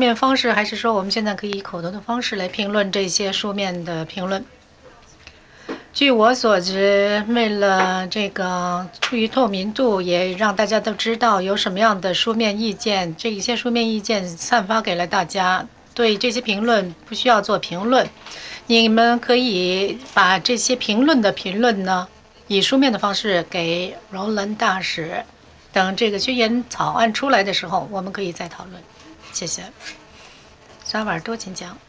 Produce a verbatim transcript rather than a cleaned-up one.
面方式，还是说我们现在可以以口头的方式来评论这些书面的评论？据我所知，为了这个出于透明度，也让大家都知道有什么样的书面意见，这一些书面意见散发给了大家。对这些评论不需要做评论，你们可以把这些评论的评论呢，以书面的方式给柔兰大使。等这个宣言草案出来的时候，我们可以再讨论。谢谢。萨瓦尔多，请讲。